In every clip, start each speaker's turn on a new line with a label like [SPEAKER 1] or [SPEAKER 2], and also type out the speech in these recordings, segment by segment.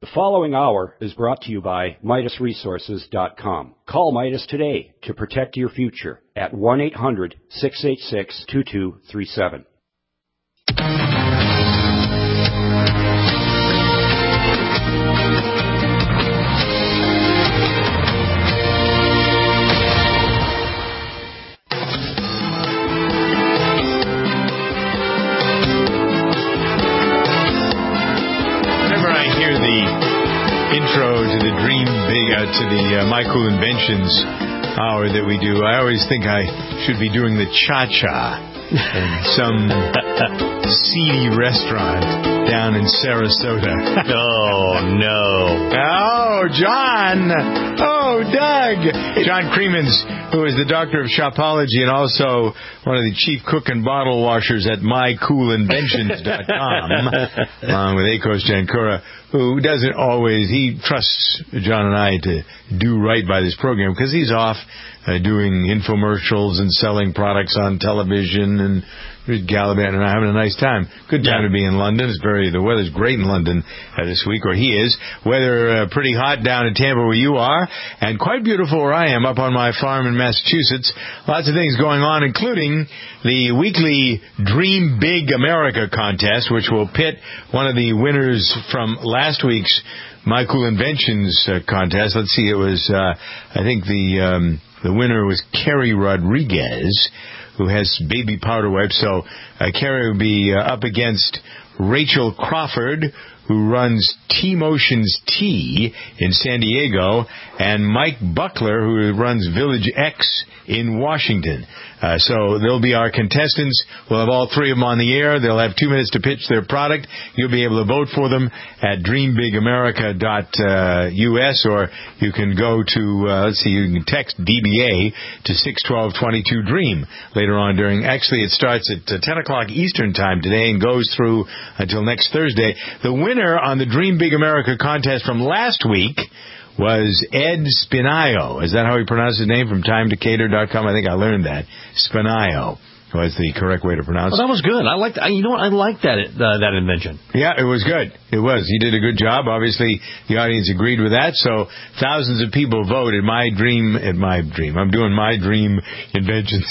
[SPEAKER 1] The following hour is brought to you by MidasResources.com. Call Midas today to protect your future at 1-800-686-2237.
[SPEAKER 2] My Cool Inventions hour that we do, I always think I should be doing the cha-cha in some seedy restaurant down in Sarasota.
[SPEAKER 3] Oh, no.
[SPEAKER 2] Oh, John. Oh, Doug. John Creemans, who is the doctor of shopology and also one of the chief cook and bottle washers at mycoolinventions.com, along with Akos Jankura, who doesn't always, he trusts John and I to do right by this program because he's off doing infomercials and selling products on television and gallivanting and having a nice time. Good time to be in London. The weather's great in London this week, where he is. Weather pretty hot down in Tampa where you are, and quite beautiful where I am up on my farm in Massachusetts. Lots of things going on, including the weekly Dream Big America contest, which will pit one of the winners from last week's My Cool Inventions contest. Let's see, it was, I think the winner was Kerry Rodriguez, who has baby powder wipes. So Kerry will be up against Rachel Crawford, who runs T-Motions Tea in San Diego, and Mike Buckler, who runs Village X in Washington. So they'll be our contestants. We'll have all three of them on the air. They'll have 2 minutes to pitch their product. You'll be able to vote for them at dreambigamerica.us, or you can go to, you can text DBA to 612-22-DREAM later on actually it starts at 10 o'clock Eastern Time today and goes through until next Thursday. The winner on the Dream Big America contest from last week was Ed Spinayo. Is that how he pronounced his name? From TimeDecatur.com. I think I learned that. Spinayo was the correct way to pronounce it.
[SPEAKER 3] Well, that was good. I liked that invention.
[SPEAKER 2] Yeah, it was good. It was. He did a good job. Obviously, the audience agreed with that. So thousands of people voted. I'm doing My Dream Inventions.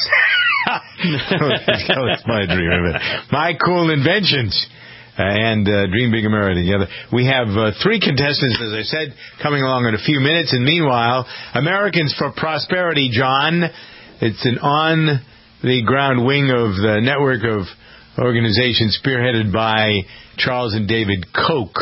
[SPEAKER 2] It's My Dream. My Cool Inventions. And Dream Big America together. We have three contestants, as I said, coming along in a few minutes. And meanwhile, Americans for Prosperity, John. It's an on-the-ground wing of the network of organizations spearheaded by Charles and David Koch.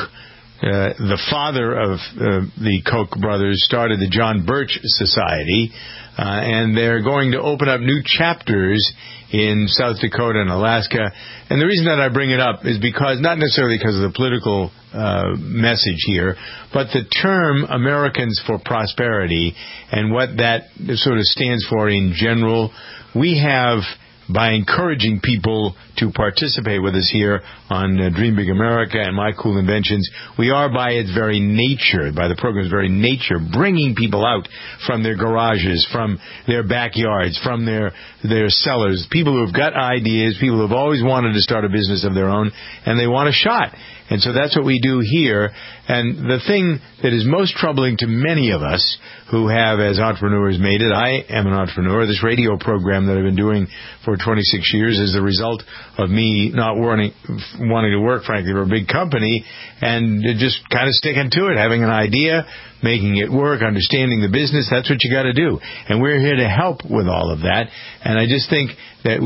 [SPEAKER 2] The father of the Koch brothers started the John Birch Society, and they're going to open up new chapters in South Dakota and Alaska. And the reason that I bring it up is because, not necessarily because of the political message here, but the term Americans for Prosperity and what that sort of stands for in general. We have, by encouraging people to participate with us here on Dream Big America and My Cool Inventions, we are by its very nature, by the program's very nature, bringing people out from their garages, from their backyards, from their cellars, people who have got ideas, people who have always wanted to start a business of their own, and they want a shot. And so that's what we do here. And the thing that is most troubling to many of us who have, as entrepreneurs, made it, I am an entrepreneur. This radio program that I've been doing for 26 years is the result of me not wanting to work, frankly, for a big company and just kind of sticking to it, having an idea, making it work, understanding the business. That's what you got to do. And we're here to help with all of that. And I just think that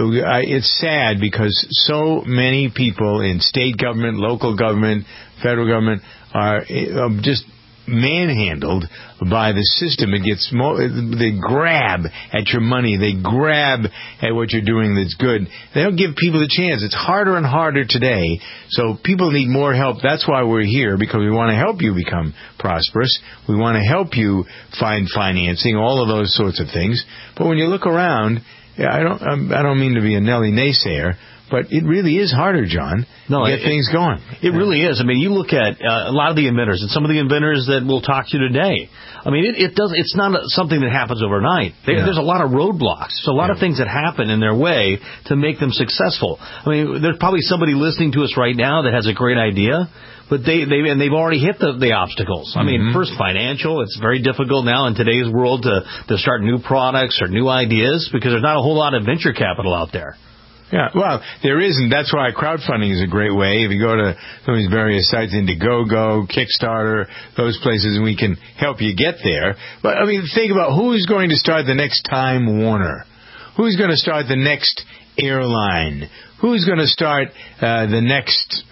[SPEAKER 2] it's sad because so many people in state government, local government, federal government are just manhandled by the system. It gets they grab at your money. They grab at what you're doing that's good. They don't give people a chance. It's harder and harder today. So people need more help. That's why we're here, because we want to help you become prosperous. We want to help you find financing, all of those sorts of things. But when you look around, I don't mean to be a Nelly naysayer, But it really is harder, John, to get things going.
[SPEAKER 3] It really is. I mean, you look at a lot of the inventors, and some of the inventors that we'll talk to today. I mean, it's not something that happens overnight. There's a lot of roadblocks. So a lot of things that happen in their way to make them successful. I mean, there's probably somebody listening to us right now that has a great idea, but they've already hit the obstacles. I mean, first financial. It's very difficult now in today's world to start new products or new ideas because there's not a whole lot of venture capital out there.
[SPEAKER 2] Yeah, well, there isn't. That's why crowdfunding is a great way. If you go to some of these various sites, Indiegogo, Kickstarter, those places, and we can help you get there. But, I mean, think about who's going to start the next Time Warner? Who's going to start the next airline? Who's going to start the next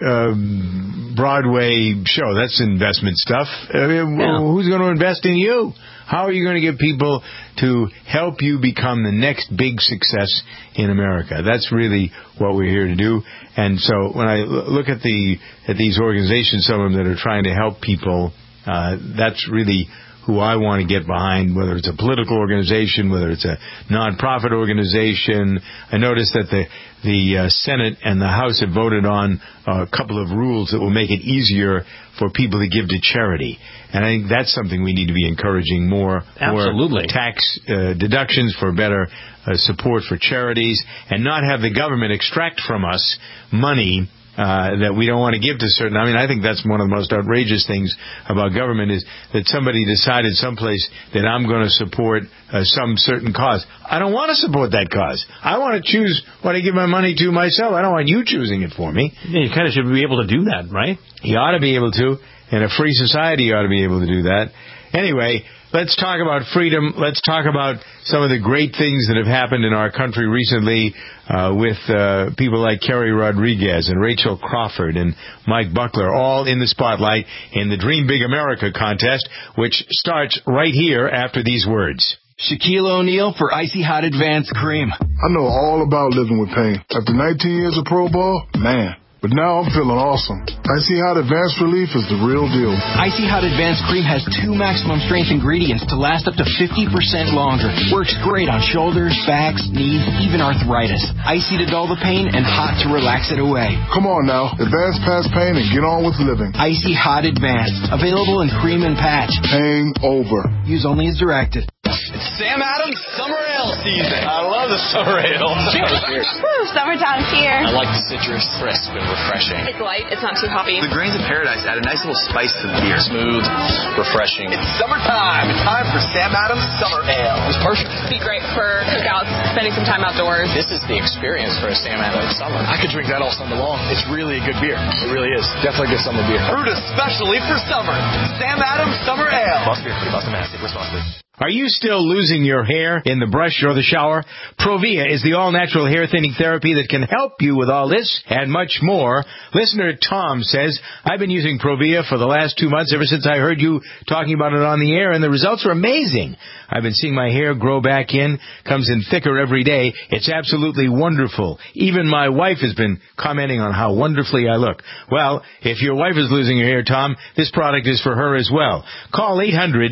[SPEAKER 2] Broadway show? That's investment stuff. Who's going to invest in you? How are you going to get people to help you become the next big success in America? That's really what we're here to do. And so when I look at these organizations, some of them that are trying to help people, that's really who I want to get behind, whether it's a political organization, whether it's a nonprofit organization. I noticed that the Senate and the House have voted on a couple of rules that will make it easier for people to give to charity. And I think that's something we need to be encouraging more.
[SPEAKER 3] Absolutely.
[SPEAKER 2] More tax deductions for better support for charities, and not have the government extract from us money that we don't want to give to certain. I mean, I think that's one of the most outrageous things about government is that somebody decided someplace that I'm going to support some certain cause. I don't want to support that cause. I want to choose what I give my money to myself. I don't want you choosing it for me.
[SPEAKER 3] Yeah, you kind of should be able to do that, right?
[SPEAKER 2] You ought to be able to. In a free society, you ought to be able to do that. Anyway, let's talk about freedom. Let's talk about some of the great things that have happened in our country recently with people like Kerry Rodriguez and Rachel Crawford and Mike Buckler, all in the spotlight in the Dream Big America contest, which starts right here after these words.
[SPEAKER 4] Shaquille O'Neal for Icy Hot Advanced Cream.
[SPEAKER 5] I know all about living with pain. After 19 years of pro ball, man. But now I'm feeling awesome. Icy Hot Advanced Relief is the real deal.
[SPEAKER 4] Icy Hot Advanced Cream has 2 maximum strength ingredients to last up to 50% longer. Works great on shoulders, backs, knees, even arthritis. Icy to dull the pain and hot to relax it away.
[SPEAKER 5] Come on now. Advance past pain and get on with living.
[SPEAKER 4] Icy Hot Advanced. Available in cream and patch.
[SPEAKER 5] Pain over.
[SPEAKER 4] Use only as directed.
[SPEAKER 6] It's Sam Adams Summer Ale season. I love the Summer Ale.
[SPEAKER 7] Woo, summertime's here.
[SPEAKER 6] I like the citrus, crisp and refreshing.
[SPEAKER 7] It's light, it's not too hoppy.
[SPEAKER 6] The grains of paradise add a nice little spice to the beer. Smooth, refreshing. It's summertime. It's time for Sam Adams Summer Ale. It's perfect.
[SPEAKER 7] It'd be great for cookouts, spending some time outdoors.
[SPEAKER 6] This is the experience for a Sam Adams summer. I could drink that all summer long. It's really a good beer. It really is. Definitely a good summer beer. Brewed especially for summer. Sam Adams Summer Ale. Boston Beer Company, Boston, Mass. Responsibly.
[SPEAKER 2] Are you still losing your hair in the brush or the shower? Provia is the all-natural hair thinning therapy that can help you with all this and much more. Listener Tom says, I've been using Provia for the last 2 months ever since I heard you talking about it on the air, and the results are amazing. I've been seeing my hair grow back in, comes in thicker every day. It's absolutely wonderful. Even my wife has been commenting on how wonderfully I look. Well, if your wife is losing her hair, Tom, this product is for her as well. Call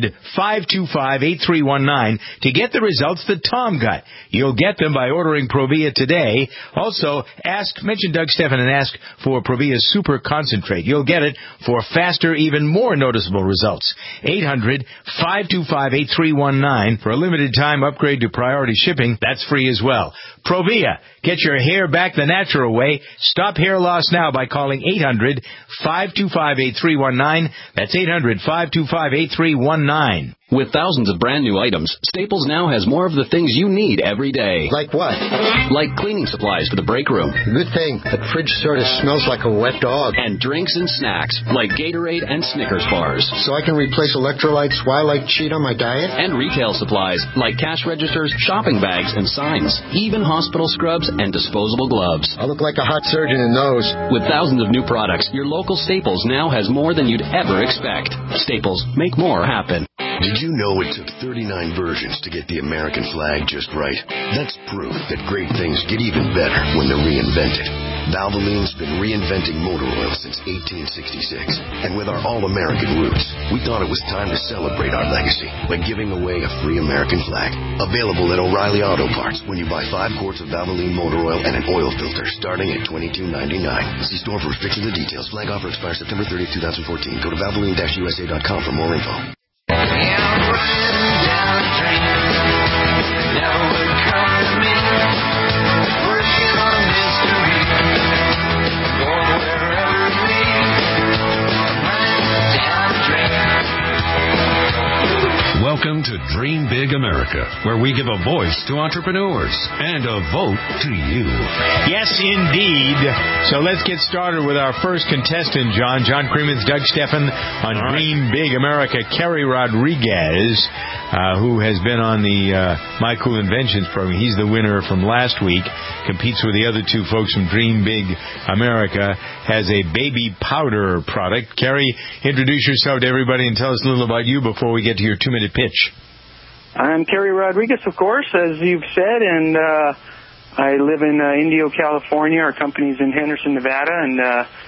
[SPEAKER 2] 800-525-8319 to get the results that Tom got. You'll get them by ordering Provia today. Also, mention Doug Steffen and ask for Provia Super Concentrate. You'll get it for faster, even more noticeable results. 800-525-8319. For a limited time, upgrade to priority shipping. That's free as well. Provia. Get your hair back the natural way. Stop hair loss now by calling 800-525-8319. That's 800-525-8319.
[SPEAKER 8] With thousands of brand new items, Staples now has more of the things you need every day.
[SPEAKER 9] Like what?
[SPEAKER 8] Like cleaning supplies for the break room.
[SPEAKER 9] Good thing. That fridge sort of smells like a wet dog.
[SPEAKER 8] And drinks and snacks, like Gatorade and Snickers bars.
[SPEAKER 9] So I can replace electrolytes while I cheat on my diet?
[SPEAKER 8] And retail supplies, like cash registers, shopping bags, and signs. Even hospital scrubs and disposable gloves.
[SPEAKER 9] I look like a hot surgeon in those.
[SPEAKER 8] With thousands of new products, your local Staples now has more than you'd ever expect. Staples, make more happen.
[SPEAKER 10] Did you know it took 39 versions to get the American flag just right? That's proof that great things get even better when they're reinvented. Valvoline's been reinventing motor oil since 1866. And with our all-American roots, we thought it was time to celebrate our legacy by giving away a free American flag. Available at O'Reilly Auto Parts when you buy 5 quarts of Valvoline motor oil and an oil filter starting at $22.99. See store for restrictions and details. Flag offer expires September 30, 2014. Go to Valvoline-USA.com for more info.
[SPEAKER 11] Welcome to Dream Big America, where we give a voice to entrepreneurs and a vote to you.
[SPEAKER 2] Yes, indeed. So let's get started with our first contestant, John. John Creemans, Doug Steffen on Dream Big America. Kerry Rodriguez, who has been on the My Cool Inventions program. He's the winner from last week. Competes with the other 2 folks from Dream Big America. Has a baby powder product. Kerry, introduce yourself to everybody and tell us a little about you before we get to your 2-minute pitch.
[SPEAKER 12] I'm Kerry Rodriguez, of course, as you've said, and I live in Indio, California. Our company's in Henderson, Nevada, and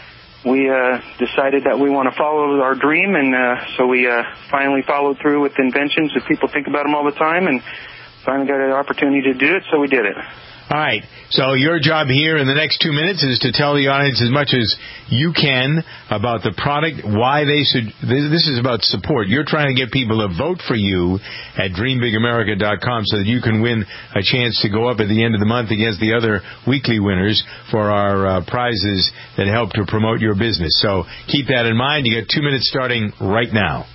[SPEAKER 12] we decided that we want to follow our dream, and so we finally followed through with inventions that people think about them all the time, and finally got an opportunity to do it, so we did it.
[SPEAKER 2] All right. So your job here in the next 2 minutes is to tell the audience as much as you can about the product, why they should. This is about support. You're trying to get people to vote for you at DreamBigAmerica.com so that you can win a chance to go up at the end of the month against the other weekly winners for our prizes that help to promote your business. So keep that in mind. You got 2 minutes starting right now.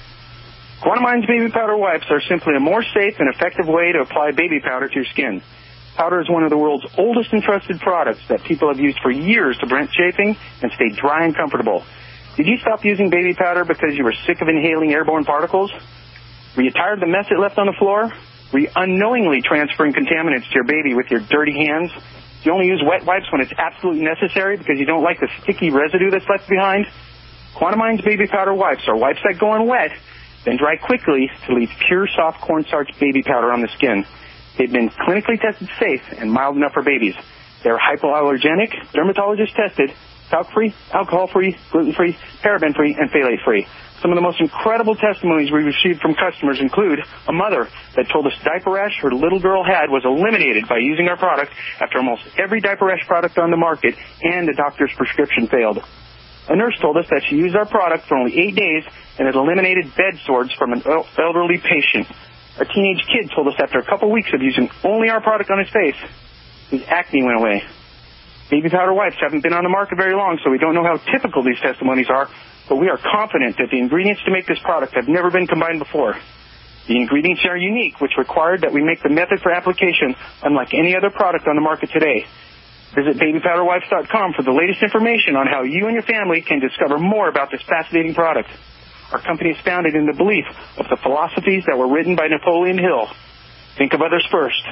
[SPEAKER 12] Quantumines baby powder wipes are simply a more safe and effective way to apply baby powder to your skin. Powder is one of the world's oldest and trusted products that people have used for years to prevent chafing and stay dry and comfortable. Did you stop using baby powder because you were sick of inhaling airborne particles? Were you tired of the mess it left on the floor? Were you unknowingly transferring contaminants to your baby with your dirty hands? Do you only use wet wipes when it's absolutely necessary because you don't like the sticky residue that's left behind? Quantumines baby powder wipes are wipes that go on wet, then dry quickly to leave pure soft cornstarch baby powder on the skin. They've been clinically tested safe and mild enough for babies. They're hypoallergenic, dermatologist tested, talc-free, alcohol-free, gluten-free, paraben-free, and phthalate-free. Some of the most incredible testimonies we received from customers include a mother that told us diaper rash her little girl had was eliminated by using our product after almost every diaper rash product on the market and a doctor's prescription failed. A nurse told us that she used our product for only 8 days and it eliminated bed sores from an elderly patient. A teenage kid told us after a couple weeks of using only our product on his face, his acne went away. Baby powder wipes haven't been on the market very long, so we don't know how typical these testimonies are, but we are confident that the ingredients to make this product have never been combined before. The ingredients are unique, which required that we make the method for application unlike any other product on the market today. Visit babypowderwipes.com for the latest information on how you and your family can discover more about this fascinating product. Our company is founded in the belief of the philosophies that were written by Napoleon Hill. Think of others first.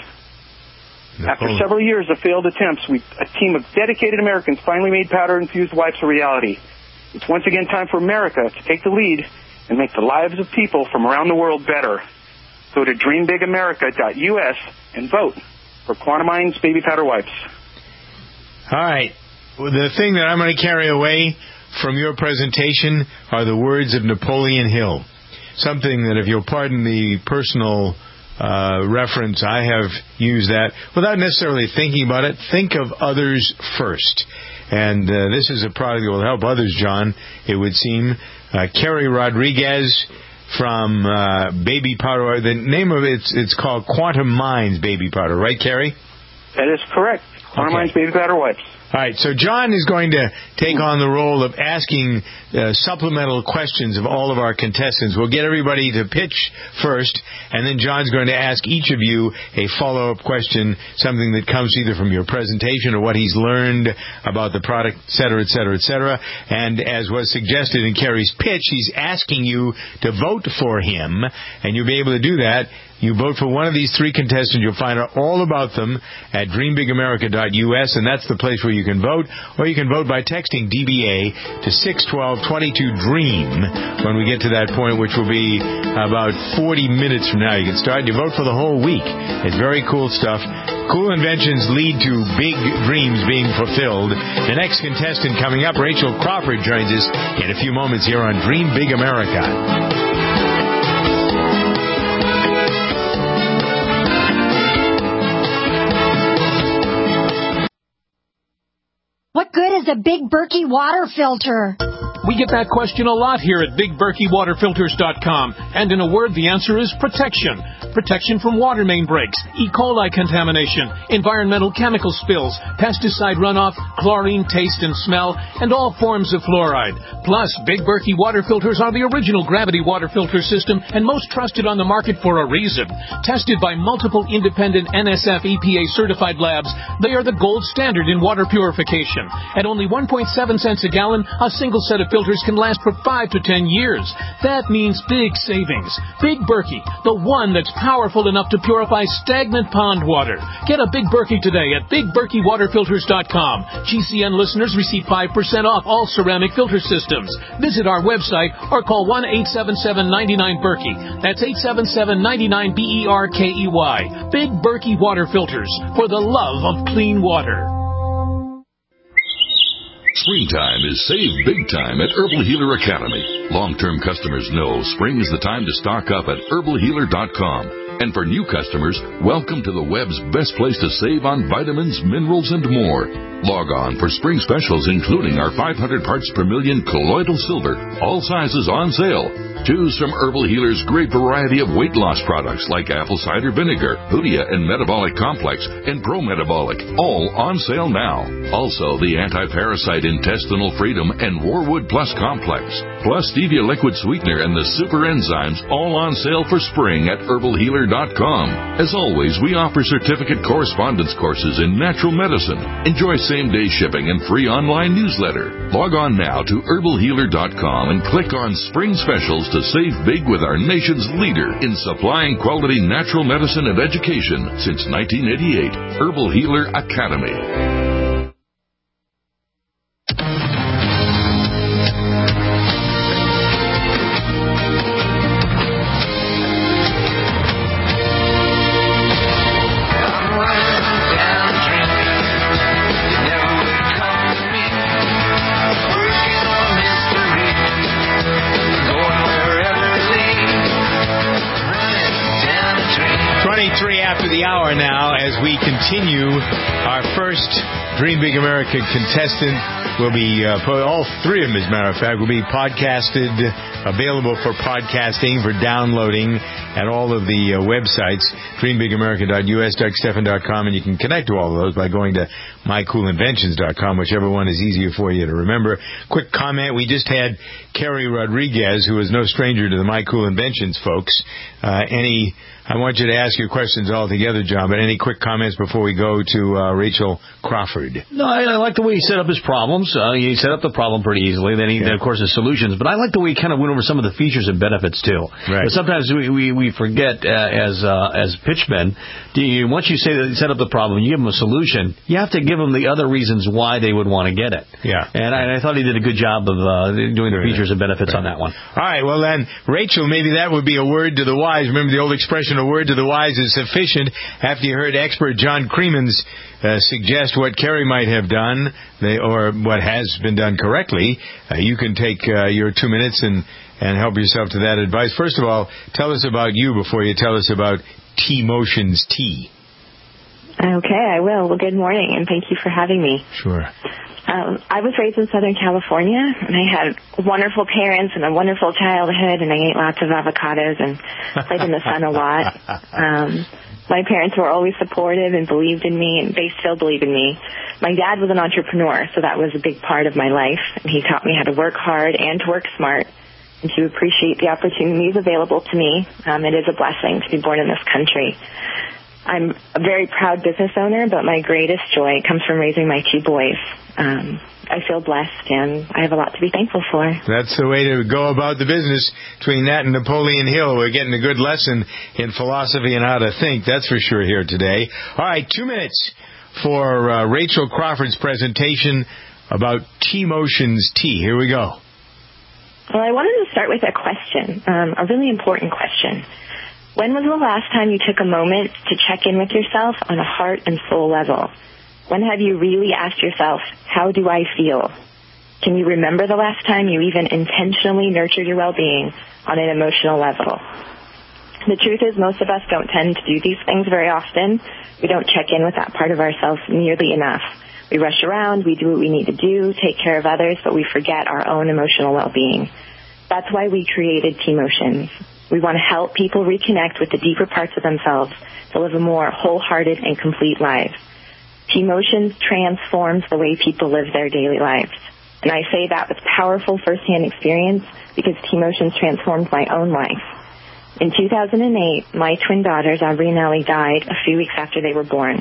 [SPEAKER 12] After several years of failed attempts, a team of dedicated Americans finally made powder-infused wipes a reality. It's once again time for America to take the lead and make the lives of people from around the world better. Go to dreambigamerica.us and vote for Quantumines baby powder wipes.
[SPEAKER 2] All right. Well, the thing that I'm going to carry away from your presentation are the words of Napoleon Hill. Something that, if you'll pardon the personal reference, I have used that without necessarily thinking about it. Think of others first. And this is a product that will help others, John, it would seem. Kerry Rodriguez from Baby Powder. The name of it's called Quantumines Baby Powder, right, Kerry?
[SPEAKER 12] That is correct. Quantumines Baby Powder Wipes.
[SPEAKER 2] All right, so John is going to take on the role of asking supplemental questions of all of our contestants. We'll get everybody to pitch first, and then John's going to ask each of you a follow-up question, something that comes either from your presentation or what he's learned about the product, et cetera, et cetera, et cetera. And as was suggested in Kerry's pitch, he's asking you to vote for him, and you'll be able to do that You vote for one of these three contestants. You'll find out all about them at dreambigamerica.us, and that's the place where you can vote. Or you can vote by texting DBA to 612-22-DREAM when we get to that point, which will be about 40 minutes from now. You can start. You vote for the whole week. It's very cool stuff. Cool inventions lead to big dreams being fulfilled. The next contestant coming up, Rachel Crawford, joins us in a few moments here on Dream Big America.
[SPEAKER 13] What good is a Big Berkey water filter?
[SPEAKER 14] We get that question a lot here at BigBerkeyWaterFilters.com. And in a word, the answer is protection. Protection from water main breaks, E. coli contamination, environmental chemical spills, pesticide runoff, chlorine taste and smell, and all forms of fluoride. Plus, Big Berkey water filters are the original gravity water filter system and most trusted on the market for a reason. Tested by multiple independent NSF EPA certified labs, they are the gold standard in water purification. At only 1.7 cents a gallon, a single set of filters can last for 5 to 10 years. That means big savings. Big Berkey, the one that's powerful enough to purify stagnant pond water. Get a Big Berkey today at BigBerkeyWaterFilters.com. GCN listeners receive 5% off all ceramic filter systems. Visit our website or call 1-877-99-BERKEY. That's 877-99-BERKEY. Big Berkey Water Filters, for the love of clean water.
[SPEAKER 15] Springtime is save big time at Herbal Healer Academy. Long-term customers know spring is the time to stock up at herbalhealer.com. And for new customers, welcome to the web's best place to save on vitamins, minerals, and more. Log on for spring specials, including our 500 parts per million colloidal silver, all sizes on sale. Choose from Herbal Healer's great variety of weight loss products like apple cider vinegar, Hoodia and Metabolic Complex, and Pro Metabolic, all on sale now. Also, the Anti-Parasite Intestinal Freedom and Warwood Plus Complex, plus Stevia Liquid Sweetener and the Super Enzymes, all on sale for spring at herbalhealer.com. As always, we offer certificate correspondence courses in natural medicine. Enjoy same-day shipping and free online newsletter. Log on now to herbalhealer.com and click on Spring Specials to save big with our nation's leader in supplying quality natural medicine and education since 1988, Herbal Healer Academy.
[SPEAKER 2] Now, as we continue, our first Dream Big America contestant will be, all three of them, as a matter of fact, will be podcasted, available for podcasting, for downloading at all of the websites, dreambigamerica.us, DougStephan.com, and you can connect to all of those by going to mycoolinventions.com, whichever one is easier for you to remember. Quick comment, we just had Kerry Rodriguez, who is no stranger to the My Cool Inventions folks. I want you to ask your questions all together, John, but any quick comments before we go to Rachel Crawford?
[SPEAKER 3] No, I like the way he set up his problems. He set up the problem pretty easily. Then, of course, his solutions. But I like the way he kind of went over some of the features and benefits, too.
[SPEAKER 2] Right.
[SPEAKER 3] But sometimes we forget, as pitchmen, once you set up the problem, you give them a solution, you have to give them the other reasons why they would want to get it.
[SPEAKER 2] Yeah.
[SPEAKER 3] And I thought he did a good job of doing the features and benefits on that one.
[SPEAKER 2] All right, well then, Rachel, maybe that would be a word to the wise. Remember the old expression, a word to the wise is sufficient. After you heard expert John Creemans suggest what Kerry might have done, or what has been done correctly, you can take your 2 minutes and help yourself to that advice. First of all, tell us about you before you tell us about T-Motions Tea.
[SPEAKER 16] Okay, I will. Well, good morning, and thank you for having me.
[SPEAKER 2] Sure.
[SPEAKER 16] I was raised in Southern California, and I had wonderful parents and a wonderful childhood, and I ate lots of avocados and played in the sun a lot. My parents were always supportive and believed in me, and they still believe in me. My dad was an entrepreneur, so that was a big part of my life, and he taught me how to work hard and to work smart and to appreciate the opportunities available to me. It is a blessing to be born in this country. I'm a very proud business owner, but my greatest joy comes from raising my 2 boys. I feel blessed, and I have a lot to be thankful for.
[SPEAKER 2] That's the way to go about the business. Between that and Napoleon Hill, we're getting a good lesson in philosophy and how to think. That's for sure here today. All right, 2 minutes for Rachel Crawford's presentation about T-Motions Tea. Here we go.
[SPEAKER 16] Well, I wanted to start with a question, a really important question. When was the last time you took a moment to check in with yourself on a heart and soul level? When have you really asked yourself, how do I feel? Can you remember the last time you even intentionally nurtured your well-being on an emotional level? The truth is, most of us don't tend to do these things very often. We don't check in with that part of ourselves nearly enough. We rush around, we do what we need to do, take care of others, but we forget our own emotional well-being. That's why we created T-Motions. We want to help people reconnect with the deeper parts of themselves to live a more wholehearted and complete life. T-Motions transforms the way people live their daily lives. And I say that with powerful firsthand experience because T-Motions transformed my own life. In 2008, my twin daughters, Aubrey and Ellie, died a few weeks after they were born.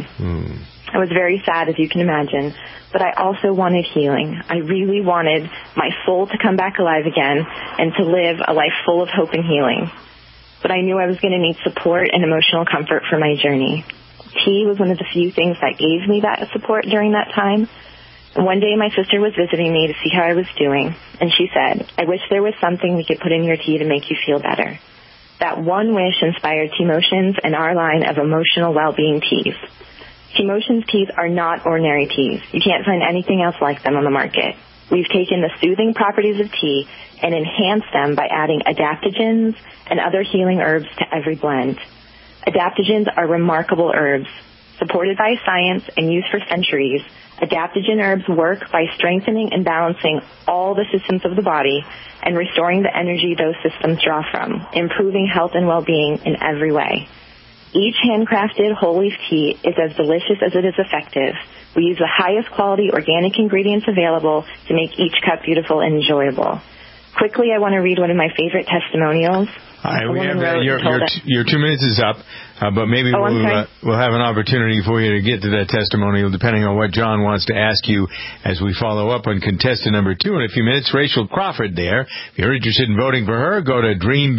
[SPEAKER 16] I was very sad, as you can imagine, but I also wanted healing. I really wanted my soul to come back alive again and to live a life full of hope and healing. But I knew I was going to need support and emotional comfort for my journey. Tea was one of the few things that gave me that support during that time. And one day my sister was visiting me to see how I was doing, and she said, I wish there was something we could put in your tea to make you feel better. That one wish inspired T-Motions and our line of emotional well-being teas. T-Motions teas are not ordinary teas. You can't find anything else like them on the market. We've taken the soothing properties of tea and enhanced them by adding adaptogens and other healing herbs to every blend. Adaptogens are remarkable herbs. Supported by science and used for centuries, adaptogen herbs work by strengthening and balancing all the systems of the body and restoring the energy those systems draw from, improving health and well-being in every way. Each handcrafted whole leaf tea is as delicious as it is effective. We use the highest quality organic ingredients available to make each cup beautiful and enjoyable. Quickly, I want to read one of my favorite testimonials.
[SPEAKER 2] All right, we have your 2 minutes is up, but maybe we'll have an opportunity for you to get to that testimonial depending on what John wants to ask you as we follow up on contestant number 2 in a few minutes. Rachel Crawford there. If you're interested in voting for her, go to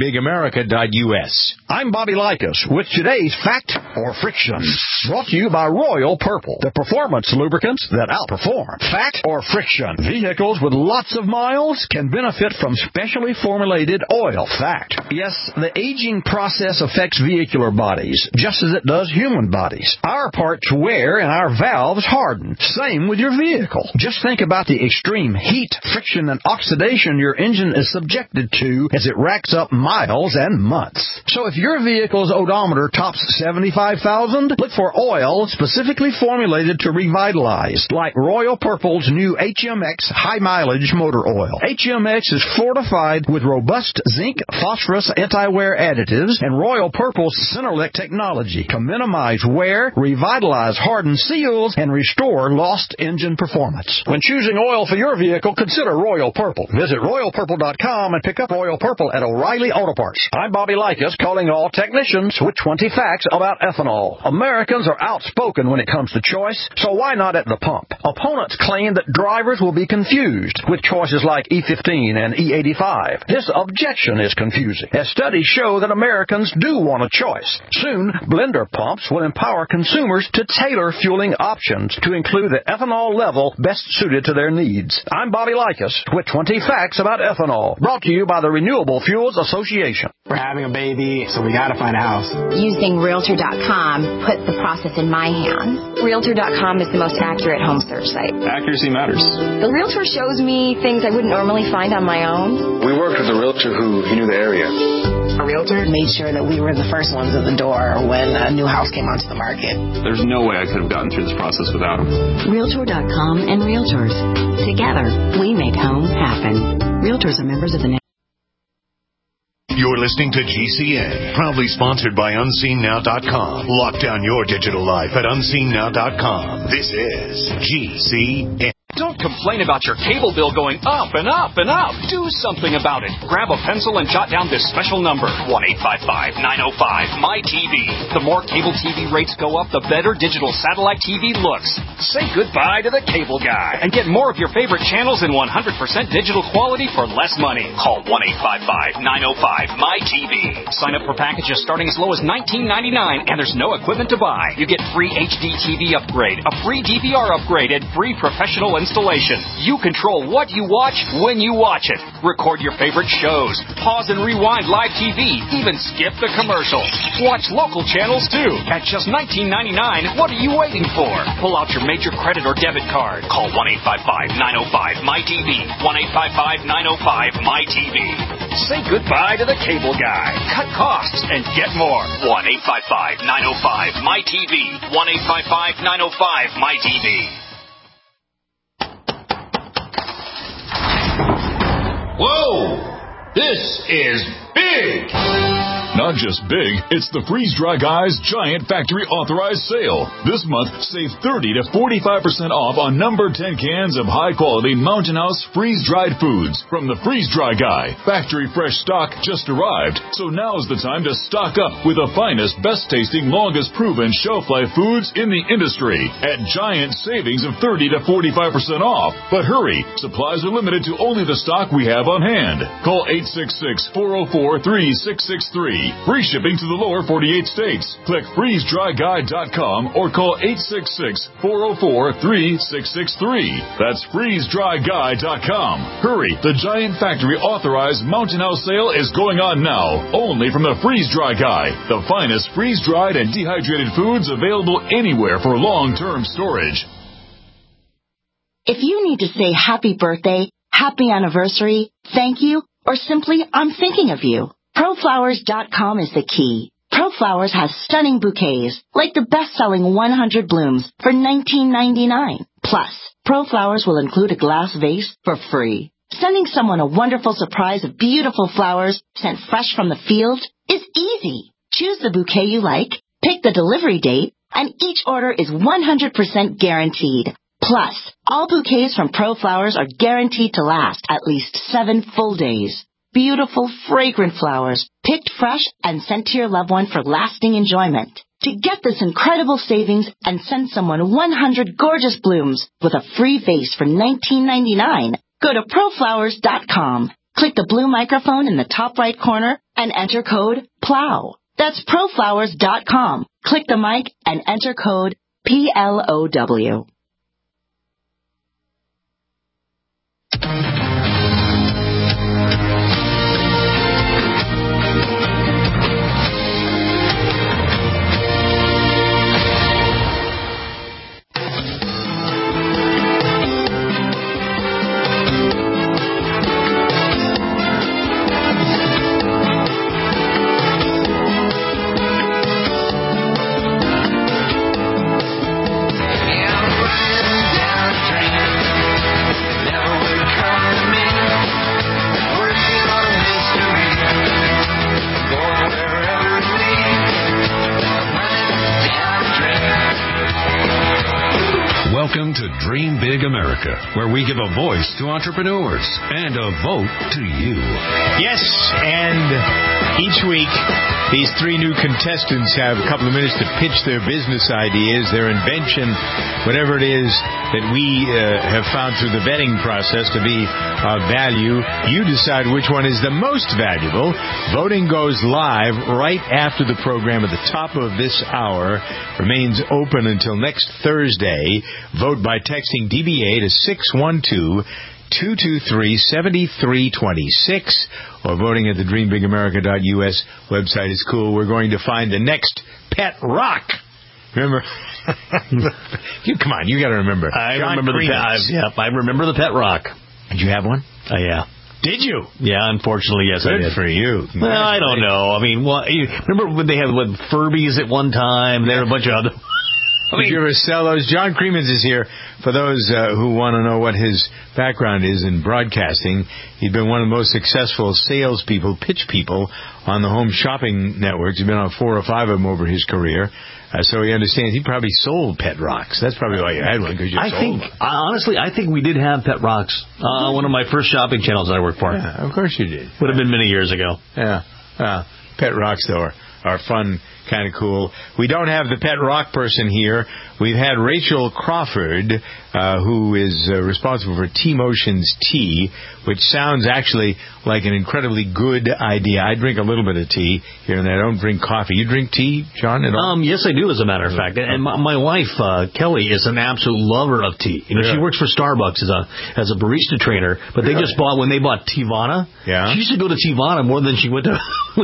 [SPEAKER 2] dreambigamerica.us.
[SPEAKER 17] I'm Bobby Likas with today's Fact or Friction, brought to you by Royal Purple, the performance lubricants that outperform. Fact or Friction, vehicles with lots of miles can benefit from specially formulated oil. Fact. Yes, the aging process affects vehicular bodies, just as it does human bodies. Our parts wear and our valves harden. Same with your vehicle. Just think about the extreme heat, friction, and oxidation your engine is subjected to as it racks up miles and months. So if your vehicle's odometer tops 75,000, look for oil specifically formulated to revitalize, like Royal Purple's new HMX high-mileage motor oil. HMX is fortified with robust zinc, phosphorus, anti-wear additives, and Royal Purple's Centerlink technology to minimize wear, revitalize hardened seals, and restore lost engine performance. When choosing oil for your vehicle, consider Royal Purple. Visit RoyalPurple.com and pick up Royal Purple at O'Reilly Auto Parts. I'm Bobby Likas, calling all technicians with 20 facts about ethanol. Americans are outspoken when it comes to choice, so why not at the pump? Opponents claim that drivers will be confused with choices like E15 and E85. This objection is confusing, as studies show that Americans do want a choice. Soon, blender pumps will empower consumers to tailor fueling options to include the ethanol level best suited to their needs. I'm Bobby Likas with 20 facts about ethanol, brought to you by the Renewable Fuels Association.
[SPEAKER 18] We're having a baby, so we got to find a house.
[SPEAKER 19] Using Realtor.com put the process in my hands. Realtor.com is the most accurate home search site.
[SPEAKER 18] Accuracy matters.
[SPEAKER 19] The Realtor shows me things I wouldn't normally find on my own.
[SPEAKER 18] We worked with a Realtor who knew the area.
[SPEAKER 20] A Realtor made sure that we were the first ones at the door when a new house came onto the market.
[SPEAKER 18] There's no way I could have gotten through this process without him.
[SPEAKER 21] Realtor.com and Realtors. Together, we make home happen. Realtors are members of the
[SPEAKER 22] You're listening to GCN, proudly sponsored by UnseenNow.com. Lock down your digital life at UnseenNow.com. This is GCN.
[SPEAKER 23] Don't
[SPEAKER 1] Don't complain about your cable bill going up and up and up. Do something about it. Grab a pencil and jot down this special number, 1-855-905-MY-TV. The more cable TV rates go up, the better digital satellite TV looks. Say goodbye to the cable guy and get more of your favorite channels in 100% digital quality for less money. Call 1-855-905-MY-TV. Sign up for packages starting as low as $19.99, and there's no equipment to buy. You get free HD TV upgrade, a free DVR upgrade, and free professional installation. You control what you watch when you watch it. Record your favorite shows, pause and rewind live TV, even skip the commercials. Watch local channels too at just $19.99. What are you waiting for? Pull out your major credit or debit card. Call 1-855-905-MY-TV. 1-855-905-MY-TV. Say goodbye to the cable guy. Cut costs and get more. 1-855-905-MY-TV. 1-855-905-MY-TV.
[SPEAKER 5] Whoa! This is big!
[SPEAKER 23] Not just big, it's the Freeze Dry Guy's Giant Factory Authorized Sale. This month, save 30 to 45% off on number 10 cans of high-quality Mountain House freeze-dried foods from the Freeze Dry Guy. Factory fresh stock just arrived, so now's the time to stock up with the finest, best-tasting, longest-proven shelf-life foods in the industry at giant savings of 30 to 45% off. But hurry, supplies are limited to only the stock we have on hand. Call 866-404-3663. Free shipping to the lower 48 states. Click freezedryguy.com or call 866-404-3663. That's freezedryguy.com. Hurry, the Giant Factory Authorized Mountain House Sale is going on now, only from the Freeze Dry Guy, the finest freeze-dried and dehydrated foods available anywhere for long-term storage.
[SPEAKER 24] If you need to say happy birthday, happy anniversary, thank you, or simply I'm thinking of you, ProFlowers.com is the key. ProFlowers has stunning bouquets, like the best-selling 100 blooms for $19.99. Plus, ProFlowers will include a glass vase for free. Sending someone a wonderful surprise of beautiful flowers sent fresh from the field is easy. Choose the bouquet you like, pick the delivery date, and each order is 100% guaranteed. Plus, all bouquets from ProFlowers are guaranteed to last at least 7 full days. Beautiful, fragrant flowers, picked fresh and sent to your loved one for lasting enjoyment. To get this incredible savings and send someone 100 gorgeous blooms with a free vase for $19.99, go to ProFlowers.com. Click the blue microphone in the top right corner and enter code PLOW. That's ProFlowers.com. Click the mic and enter code PLOW.
[SPEAKER 11] Welcome to Dream Big America, where we give a voice to entrepreneurs and a vote to you.
[SPEAKER 2] Yes, and each week, these 3 new contestants have a couple of minutes to pitch their business ideas, their invention, whatever it is that we have found through the vetting process to be of value. You decide which one is the most valuable. Voting goes live right after the program at the top of this hour. Remains open until next Thursday. Vote by texting DBA to 612-223-7326 or voting at the dreambigamerica.us website is cool. We're going to find the next pet rock. Remember? Come on, you got to remember.
[SPEAKER 3] I remember the pet rock.
[SPEAKER 2] Did you have one?
[SPEAKER 3] Yeah.
[SPEAKER 2] Did you?
[SPEAKER 3] Yeah, unfortunately, yes, I did.
[SPEAKER 2] Good for you.
[SPEAKER 3] Well, I don't know. I mean, remember when they had Furbies at one time? There were a bunch of other...
[SPEAKER 2] Did you ever sell those? John Creemans is here for those who want to know what his background is in broadcasting. He's been one of the most successful salespeople, pitch people on the home shopping networks. He's been on 4 or 5 of them over his career. So he understands. He probably sold Pet Rocks. That's probably why you had one, because you sold them.
[SPEAKER 3] Honestly, I think we did have Pet Rocks. One of my first shopping channels I worked for.
[SPEAKER 2] Yeah, of course you did.
[SPEAKER 3] Would have been many years ago.
[SPEAKER 2] Yeah. Pet Rocks, though, are fun, kind of cool. We don't have the Pet Rock person here. We've had Rachel Crawford, who is responsible for T-Motions Tea, which sounds actually like an incredibly good idea. I drink a little bit of tea here and there. I don't drink coffee. You drink tea, John, at all?
[SPEAKER 3] Yes, I do, as a matter of fact. And my wife, Kelly, is an absolute lover of tea. You know, she works for Starbucks as a barista trainer, but they just when they bought Teavana, she used to go to Teavana more than she went to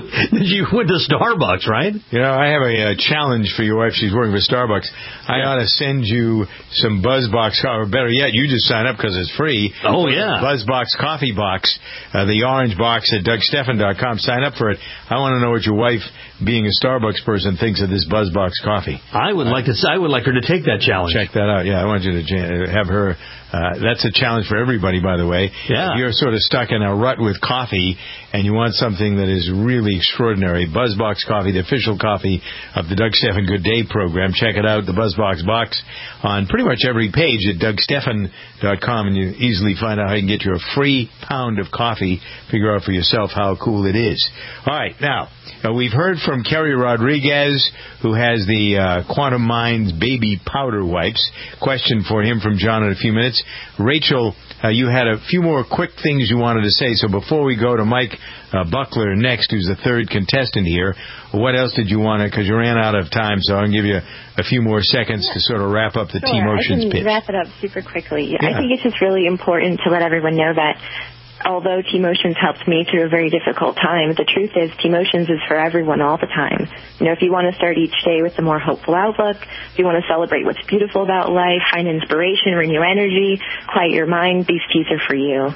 [SPEAKER 3] Starbucks, right?
[SPEAKER 2] You know, I have a challenge for your wife. She's working for Starbucks. I ought to send you some BuzzBox, or better yet, you just sign up because it's free.
[SPEAKER 3] Oh, yeah.
[SPEAKER 2] BuzzBox Coffee Box, the orange box at DougStephan.com. Sign up for it. I want to know what your wife, being a Starbucks person, thinks of this BuzzBox coffee.
[SPEAKER 3] I would like her to take that challenge.
[SPEAKER 2] Check that out. Yeah, I want you to have her. That's a challenge for everybody, by the way.
[SPEAKER 3] Yeah.
[SPEAKER 2] If you're sort of stuck in a rut with coffee and you want something that is really extraordinary, BuzzBox Coffee, the official coffee of the Doug Stephan Good Day program. Check it out, the BuzzBox box, on pretty much every page at DougStephan.com, and you easily find out how you can get you a free pound of coffee. Figure out for yourself how cool it is. All right, now, we've heard from Kerry Rodriguez, who has the Quantum Minds baby powder wipes. Question for him from John in a few minutes. Rachel, you had a few more quick things you wanted to say, so before we go to Mike Buckler next, who's the third contestant here, what else did you want to, because you ran out of time, so I'll give you a few more seconds to sort of wrap up the T-Motions pitch.
[SPEAKER 16] I can wrap it up super quickly. Yeah. I think it's just really important to let everyone know that although T-Motions helped me through a very difficult time, the truth is T-Motions is for everyone all the time. You know, if you want to start each day with a more hopeful outlook, if you want to celebrate what's beautiful about life, find inspiration, renew energy, quiet your mind, these teas are for you.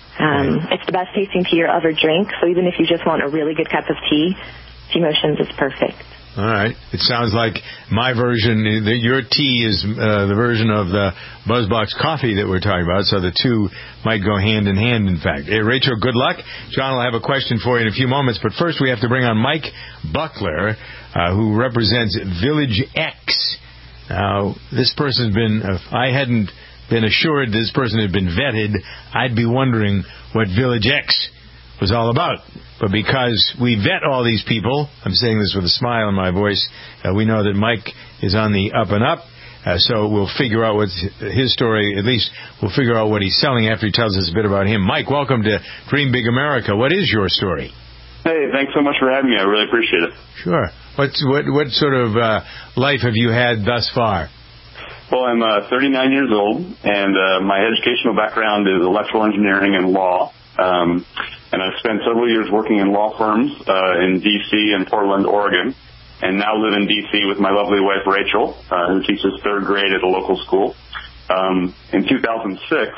[SPEAKER 16] It's the best tasting tea you'll ever drink, so even if you just want a really good cup of tea, T-Motions is perfect.
[SPEAKER 2] All right. It sounds like my version, your tea is the version of the BuzzBox coffee that we're talking about, so the two might go hand in hand, in fact. Hey, Rachel, good luck. John will have a question for you in a few moments, but first we have to bring on Mike Buckler, who represents Village X. Now, this person's been, if I hadn't been assured this person had been vetted, I'd be wondering what Village X was all about. But because we vet all these people, I'm saying this with a smile in my voice, we know that Mike is on the up and up, so we'll figure out what's his story. At least we'll figure out what he's selling after he tells us a bit about him. Mike, welcome to Dream Big America. What is your story?
[SPEAKER 18] Hey, thanks so much for having me. I really appreciate it.
[SPEAKER 2] Sure. What sort of life have you had thus far?
[SPEAKER 18] Well, I'm 39 years old, and my educational background is electrical engineering and law. And I've spent several years working in law firms in D.C. and Portland, Oregon, and now live in D.C. with my lovely wife, Rachel, who teaches third grade at a local school. In 2006,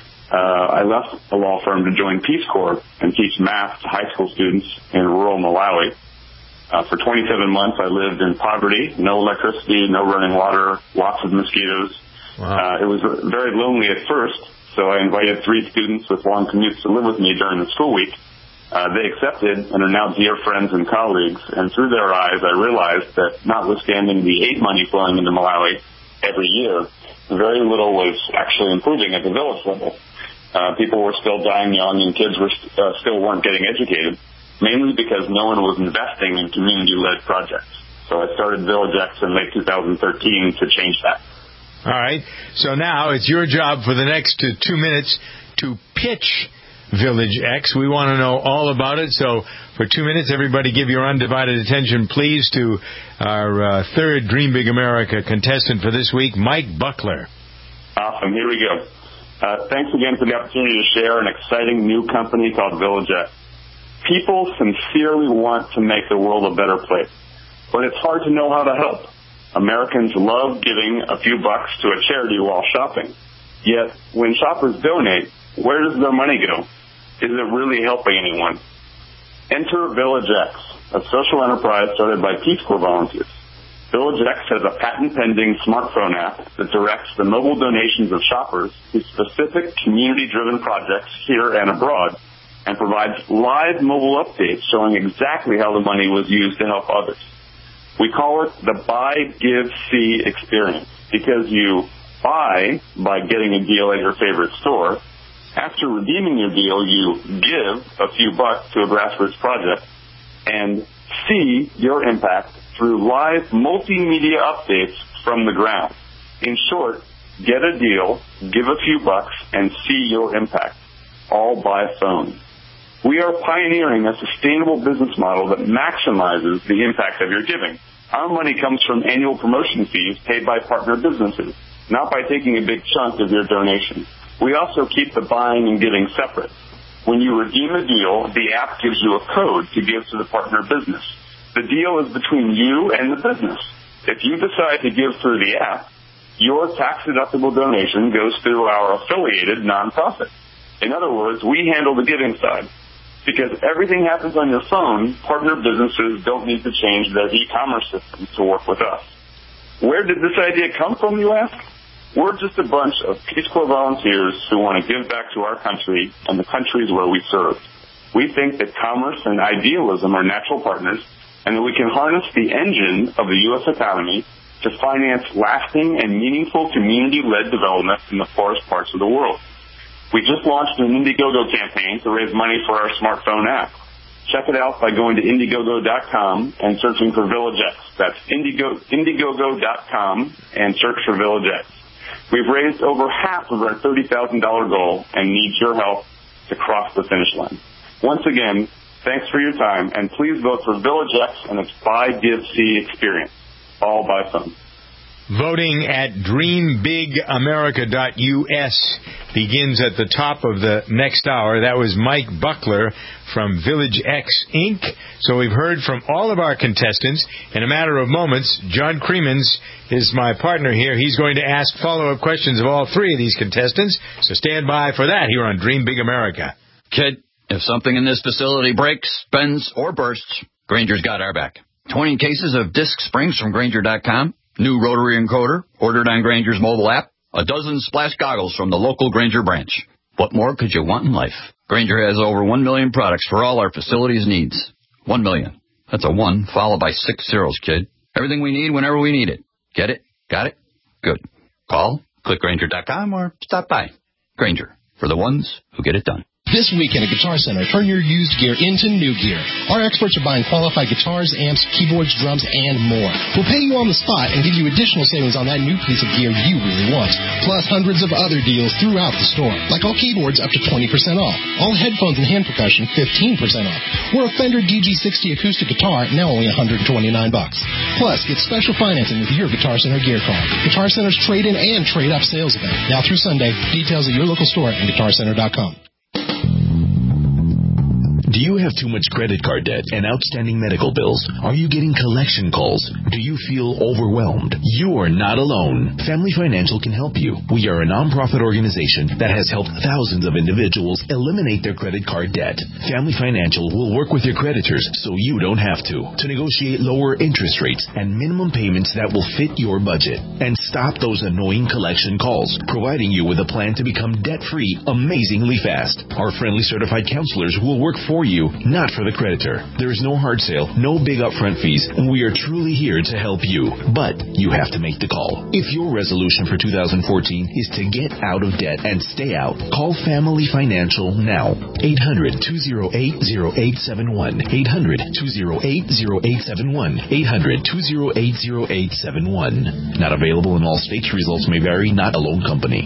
[SPEAKER 18] I left the law firm to join Peace Corps and teach math to high school students in rural Malawi. For 27 months, I lived in poverty, no electricity, no running water, lots of mosquitoes.
[SPEAKER 2] Wow.
[SPEAKER 18] It was very lonely at first. So I invited 3 students with long commutes to live with me during the school week. They accepted and are now dear friends and colleagues. And through their eyes, I realized that notwithstanding the aid money flowing into Malawi every year, very little was actually improving at the village level. People were still dying young and kids were still weren't getting educated, mainly because no one was investing in community-led projects. So I started Village X in late 2013 to change that.
[SPEAKER 2] All right. So now it's your job for the next 2 minutes to pitch Village X. We want to know all about it. So for 2 minutes, everybody give your undivided attention, please, to our third Dream Big America contestant for this week, Mike Buckler.
[SPEAKER 18] Awesome. Here we go. Thanks again for the opportunity to share an exciting new company called Village X. People sincerely want to make the world a better place, but it's hard to know how to help. Americans love giving a few bucks to a charity while shopping. Yet, when shoppers donate, where does their money go? Is it really helping anyone? Enter Village X, a social enterprise started by Peace Corps volunteers. Village X has a patent-pending smartphone app that directs the mobile donations of shoppers to specific community-driven projects here and abroad, and provides live mobile updates showing exactly how the money was used to help others. We call it the Buy, Give, See experience because you buy by getting a deal at your favorite store. After redeeming your deal, you give a few bucks to a grassroots project and see your impact through live multimedia updates from the ground. In short, get a deal, give a few bucks, and see your impact, all by phone. We are pioneering a sustainable business model that maximizes the impact of your giving. Our money comes from annual promotion fees paid by partner businesses, not by taking a big chunk of your donation. We also keep the buying and giving separate. When you redeem a deal, the app gives you a code to give to the partner business. The deal is between you and the business. If you decide to give through the app, your tax-deductible donation goes through our affiliated nonprofit. In other words, we handle the giving side. Because everything happens on your phone, partner businesses don't need to change their e-commerce systems to work with us. Where did this idea come from, you ask? We're just a bunch of Peace Corps volunteers who want to give back to our country and the countries where we serve. We think that commerce and idealism are natural partners, and that we can harness the engine of the U.S. economy to finance lasting and meaningful community-led development in the poorest parts of the world. We just launched an Indiegogo campaign to raise money for our smartphone app. Check it out by going to Indiegogo.com and searching for Village X. That's Indiegogo.com and search for Village X. We've raised over half of our $30,000 goal and need your help to cross the finish line. Once again, thanks for your time, and please vote for Village X and its Buy, Give, See experience, all by phone.
[SPEAKER 2] Voting at DreamBigAmerica.us begins at the top of the next hour. That was Mike Buckler from Village X, Inc. So we've heard from all of our contestants. In a matter of moments, John Creemans is my partner here. He's going to ask follow-up questions of all three of these contestants. So stand by for that here on Dream Big America.
[SPEAKER 4] Kid, if something in this facility breaks, bends, or bursts, Grainger's got our back. 20 cases of disc springs from Grainger.com. New rotary encoder, ordered on Grainger's mobile app, a dozen splash goggles from the local Grainger branch. What more could you want in life? Grainger has over 1 million products for all our facilities' needs. 1 million. That's a 1 followed by 6 zeros, kid. Everything we need whenever we need it. Get it? Got it? Good. Call, click Grainger.com, or stop by. Grainger, for the ones who get it done.
[SPEAKER 6] This weekend at Guitar Center, turn your used gear into new gear. Our experts are buying qualified guitars, amps, keyboards, drums, and more. We'll pay you on the spot and give you additional savings on that new piece of gear you really want. Plus hundreds of other deals throughout the store. Like all keyboards up to 20% off. All headphones and hand percussion 15% off. Or a Fender DG60 acoustic guitar now only $129. Plus, get special financing with your Guitar Center gear card. Guitar Center's trade-in and trade-up sales event. Now through Sunday. Details at your local store and GuitarCenter.com.
[SPEAKER 7] Do you have too much credit card debt and outstanding medical bills? Are you getting collection calls? Do you feel overwhelmed? You are not alone. Family Financial can help you. We are a nonprofit organization that has helped thousands of individuals eliminate their credit card debt. Family Financial will work with your creditors so you don't have to negotiate lower interest rates and minimum payments that will fit your budget and stop those annoying collection calls, providing you with a plan to become debt-free amazingly fast. Our friendly certified counselors will work for you, not for the creditor. There is no hard sale, no big upfront fees, and we are truly here to help you. But you have to make the call. If your resolution for 2014 is to get out of debt and stay out, call Family Financial now. 800-208-0871. 800-208-0871. 800-208-0871. Not available in all states. Results may vary. Not a loan company.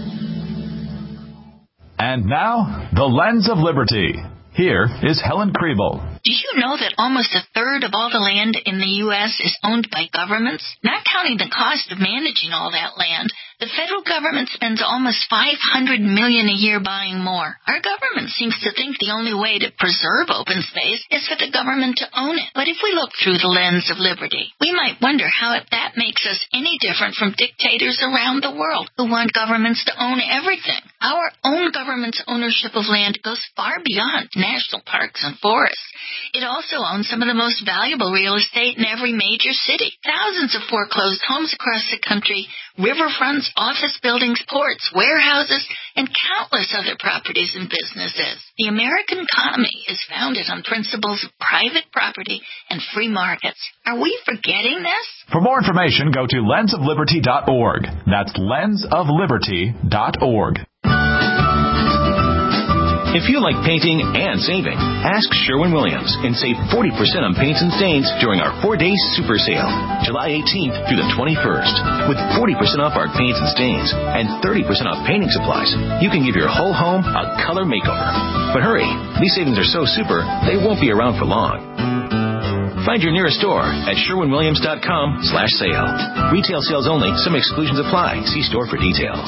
[SPEAKER 23] And now, the Lens of Liberty. Here is Helen Kriebel.
[SPEAKER 9] Do you know that almost a third of all the land in the U.S. is owned by governments? Not counting the cost of managing all that land, the federal government spends almost $500 million a year buying more. Our government seems to think the only way to preserve open space is for the government to own it. But if we look through the lens of liberty, we might wonder how that makes us any different from dictators around the world who want governments to own everything. Our own government's ownership of land goes far beyond national parks and forests. It also owns some of the most valuable real estate in every major city. Thousands of foreclosed homes across the country, riverfronts, office buildings, ports, warehouses, and countless other properties and businesses. The American economy is founded on principles of private property and free markets. Are we forgetting this?
[SPEAKER 8] For more information, go to lensofliberty.org. That's lensofliberty.org.
[SPEAKER 10] If you like painting and saving, ask Sherwin-Williams and save 40% on paints and stains during our 4-day super sale, July 18th through the 21st. With 40% off our paints and stains and 30% off painting supplies, you can give your whole home a color makeover. But hurry, these savings are so super, they won't be around for long. Find your nearest store at sherwinwilliams.com/sale. Retail sales only. Some exclusions apply. See store for details.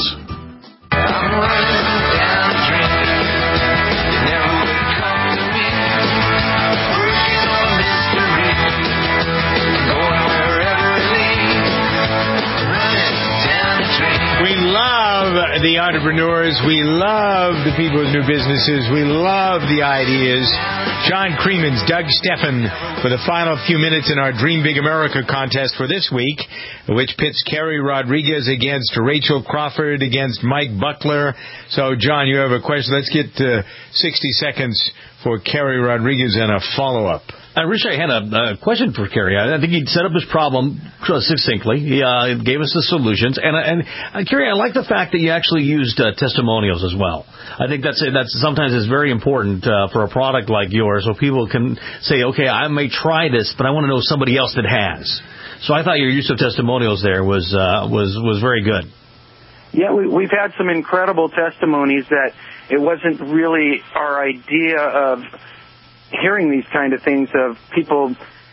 [SPEAKER 2] We love the entrepreneurs. We love the people with new businesses. We love the ideas. John Creemans, Doug Steffen for the final few minutes in our Dream Big America contest for this week, which pits Carrie Rodriguez against Rachel Crawford against Mike Buckler. So, John, you have a question. Let's get 60 seconds for Carrie Rodriguez and a follow-up.
[SPEAKER 3] I wish I had a question for Kerry. I think he set up his problem succinctly. He gave us the solutions. And Kerry, I like the fact that you actually used testimonials as well. I think that's sometimes is very important for a product like yours, so people can say, okay, I may try this, but I want to know somebody else that has. So I thought your use of testimonials there was very good.
[SPEAKER 12] Yeah, we've had some incredible testimonies that it wasn't really our idea of hearing these kind of things of people,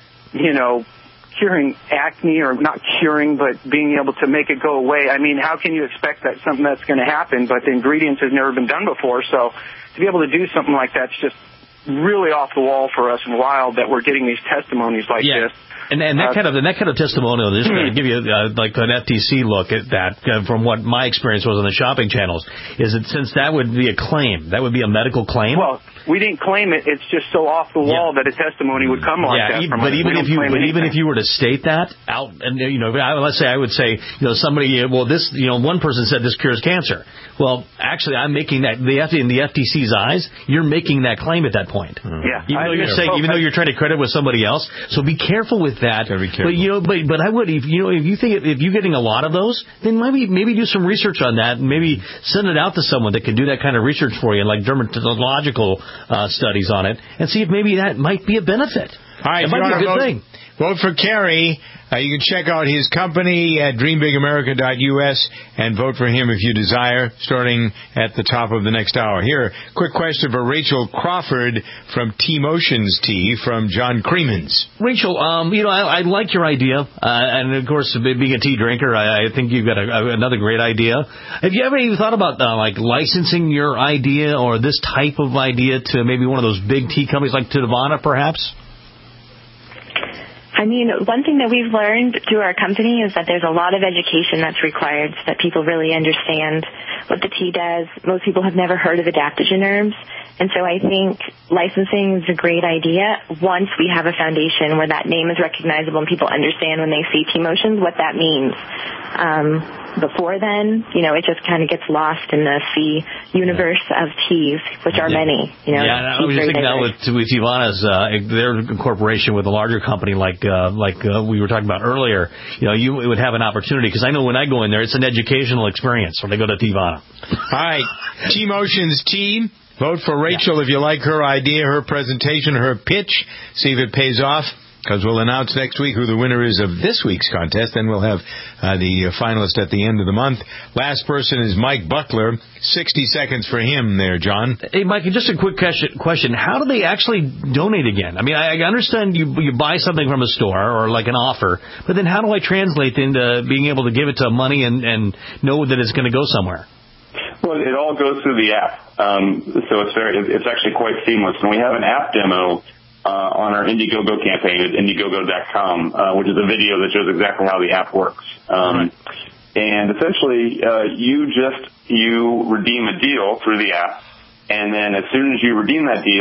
[SPEAKER 12] curing acne, or not curing, but being able to make it go away. I mean, how can you expect that something that's going to happen, but the ingredients has never been done before? So to be able to do something like that's just really off the wall for us and wild that we're getting these testimonies like this.
[SPEAKER 3] And that kind of testimonial, just to give you like an FTC look at that from what my experience was on the shopping channels, is that since that would be a claim, that would be a medical claim.
[SPEAKER 12] Well, we didn't claim it. It's just so off the wall that a testimony would come like that. From
[SPEAKER 3] but even if you were to state that out, and let's say I would say, somebody, well, this, one person said this cures cancer. Well, actually, I'm making that in the FTC's eyes, you're making that claim at that point.
[SPEAKER 12] Yeah.
[SPEAKER 3] Even though you're trying to credit with somebody else, so be careful with that.
[SPEAKER 2] Very careful.
[SPEAKER 3] But I would, if you're getting a lot of those, then maybe do some research on that and maybe send it out to someone that can do that kind of research for you, like dermatological studies on it, and see if maybe that might be a benefit.
[SPEAKER 2] All right,
[SPEAKER 3] it might be a good thing.
[SPEAKER 2] Vote for Kerry. You can check out his company at dreambigamerica.us and vote for him if you desire, starting at the top of the next hour. Here, quick question for Rachel Crawford from T-Motions Tea from John Creemans.
[SPEAKER 3] Rachel, I like your idea, and of course, being a tea drinker, I think you've got another great idea. Have you ever even thought about like licensing your idea or this type of idea to maybe one of those big tea companies like Teavana, perhaps?
[SPEAKER 16] I mean, one thing that we've learned through our company is that there's a lot of education that's required so that people really understand what the tea does. Most people have never heard of adaptogen herbs. And so I think licensing is a great idea once we have a foundation where that name is recognizable and people understand when they see T-Motions what that means. Before then, it just kind of gets lost in the sea universe of teas, which are many.
[SPEAKER 3] I was just thinking now with Teavana's, their incorporation with a larger company like we were talking about earlier, you would have an opportunity, because I know when I go in there, it's an educational experience when I go to Teavana.
[SPEAKER 2] All right, T-Motions Tea. Vote for Rachel if you like her idea, her presentation, her pitch. See if it pays off, because we'll announce next week who the winner is of this week's contest. Then we'll have the finalist at the end of the month. Last person is Mike Buckler. 60 seconds for him there, John.
[SPEAKER 3] Hey, Mike, just a quick question. How do they actually donate again? I mean, I understand you buy something from a store or like an offer, but then how do I translate into being able to give it to money and know that it's going to go somewhere?
[SPEAKER 18] Well, it all goes through the app, so it's actually quite seamless. And we have an app demo on our Indiegogo campaign at Indiegogo.com, which is a video that shows exactly how the app works. And essentially, you redeem a deal through the app, and then as soon as you redeem that deal,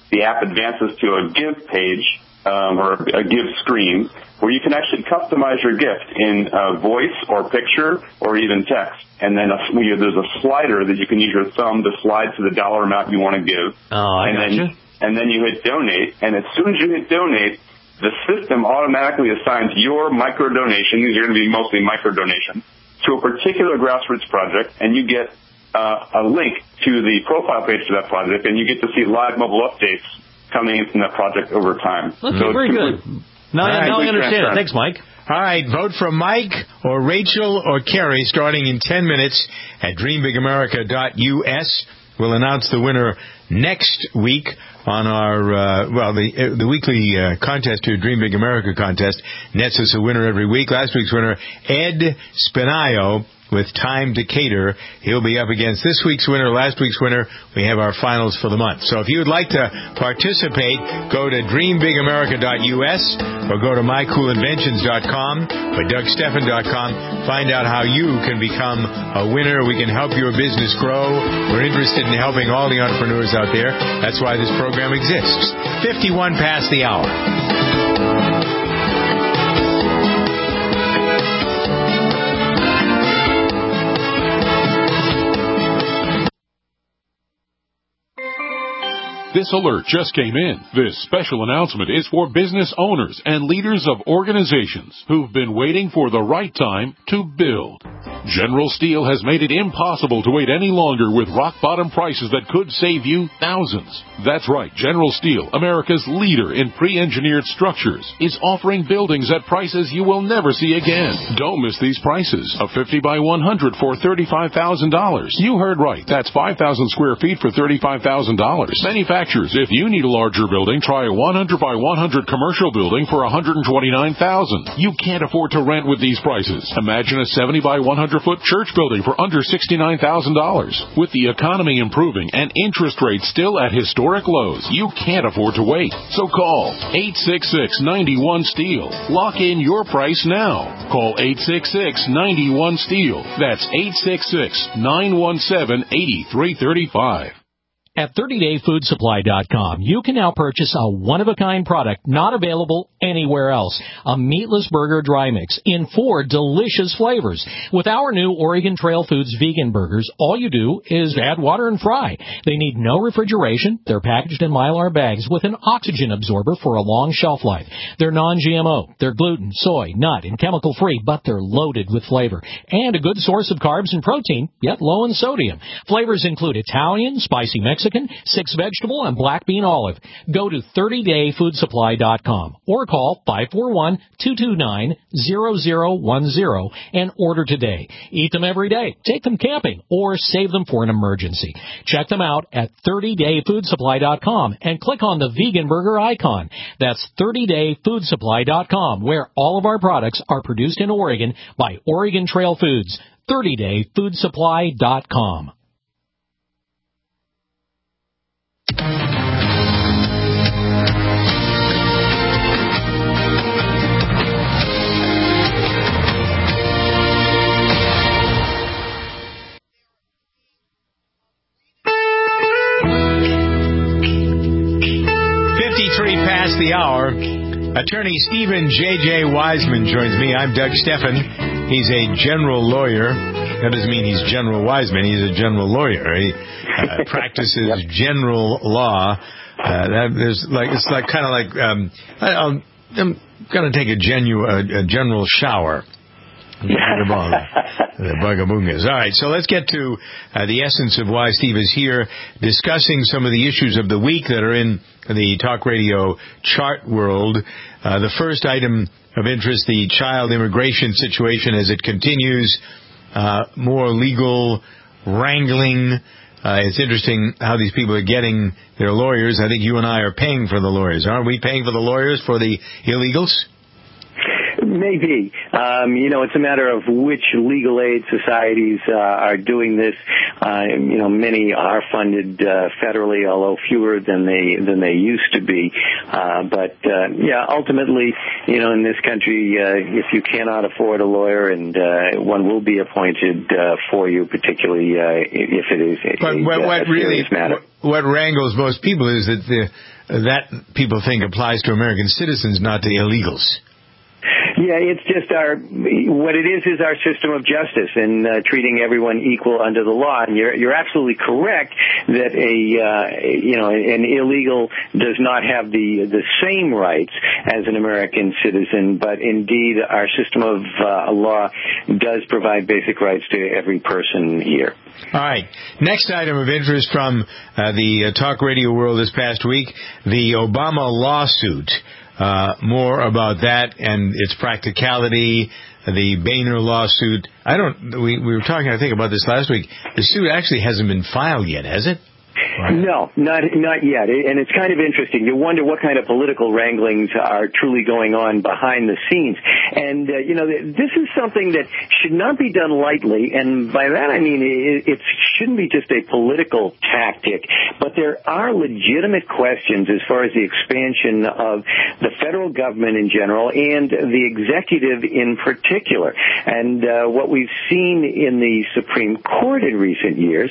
[SPEAKER 18] the app advances to a give page or a give screen where you can actually customize your gift in voice or picture or even text. And then there's a slider that you can use your thumb to slide to the dollar amount you want to give. And then you hit donate, and as soon as you hit donate, the system automatically assigns your micro donation, these are going to be mostly micro donations, to a particular grassroots project, and you get a link to the profile page for that project, and you get to see live mobile updates coming in from that project over time.
[SPEAKER 3] Okay, so very good. Now I understand it. Thanks, Mike.
[SPEAKER 2] All right, vote for Mike or Rachel or Kerry starting in 10 minutes at dreambigamerica.us. We'll announce the winner next week on our, the weekly contest to Dream Big America contest nets us a winner every week. Last week's winner, Ed Spinayo, with Time to Cater. He'll be up against this week's winner, last week's winner. We have our finals for the month. So if you would like to participate, go to dreambigamerica.us or go to mycoolinventions.com or DougSteffen.com. Find out how you can become a winner. We can help your business grow. We're interested in helping all the entrepreneurs out there. That's why this program exists. 51 past the hour.
[SPEAKER 13] This alert just came in. This special announcement is for business owners and leaders of organizations who've been waiting for the right time to build. General Steel has made it impossible to wait any longer with rock-bottom prices that could save you thousands. That's right, General Steel, America's leader in pre-engineered structures, is offering buildings at prices you will never see again. Don't miss these prices. A 50 by 100 for $35,000. You heard right. That's 5,000 square feet for $35,000. Manufacturers, if you need a larger building, try a 100 by 100 commercial building for $129,000. You can't afford to rent with these prices. Imagine a 70 by 100-foot church building for under $69,000. With the economy improving and interest rates still at historic lows, you can't afford to wait. So call 866-91-STEEL. Lock in your price now. Call 866-91-STEEL. That's 866-917-8335.
[SPEAKER 14] At 30dayfoodsupply.com, you can now purchase a one-of-a-kind product not available anywhere else. A meatless burger dry mix in 4 delicious flavors. With our new Oregon Trail Foods vegan burgers, all you do is add water and fry. They need no refrigeration. They're packaged in Mylar bags with an oxygen absorber for a long shelf life. They're non-GMO. They're gluten, soy, nut, and chemical-free, but they're loaded with flavor. And a good source of carbs and protein, yet low in sodium. Flavors include Italian, spicy Mexican, 6-vegetable, and black bean olive. Go to 30dayfoodsupply.com or call 541-229-0010 and order today. Eat them every day, take them camping, or save them for an emergency. Check them out at 30dayfoodsupply.com and click on the vegan burger icon. That's 30dayfoodsupply.com, where all of our products are produced in Oregon by Oregon Trail Foods. 30dayfoodsupply.com.
[SPEAKER 2] 53 past the hour. Attorney Stephen J.J. Wiseman joins me. I'm Doug Steffen. He's a general lawyer. That doesn't mean he's General Wiseman. He's a general lawyer. He practices general law. I'm going to take a general shower. The bugaboongas. All right, so let's get to the essence of why Steve is here, discussing some of the issues of the week that are in the talk radio chart world. The first item of interest, the child immigration situation as it continues, more legal wrangling. It's interesting how these people are getting their lawyers. I think you and I are paying for the lawyers. Aren't we paying for the lawyers for the illegals?
[SPEAKER 15] Maybe. It's a matter of which legal aid societies are doing this. Many are funded federally, although fewer than they used to be. But ultimately, in this country, if you cannot afford a lawyer, and one will be appointed for you, particularly if it is a serious matter.
[SPEAKER 2] What wrangles most people is that people think applies to American citizens, not to illegals.
[SPEAKER 15] Yeah, it's just what it is our system of justice and treating everyone equal under the law. And you're absolutely correct that an illegal does not have the same rights as an American citizen, but indeed our system of law does provide basic rights to every person here.
[SPEAKER 2] All right. Next item of interest from the talk radio world this past week, the Obama lawsuit. More about that and its practicality, the Boehner lawsuit. We were talking, I think, about this last week. The suit actually hasn't been filed yet, has it? Right.
[SPEAKER 15] No, not yet. And it's kind of interesting. You wonder what kind of political wranglings are truly going on behind the scenes. And, this is something that should not be done lightly. And by that I mean it shouldn't be just a political tactic, but there are legitimate questions as far as the expansion of the federal government in general and the executive in particular. And what we've seen in the Supreme Court in recent years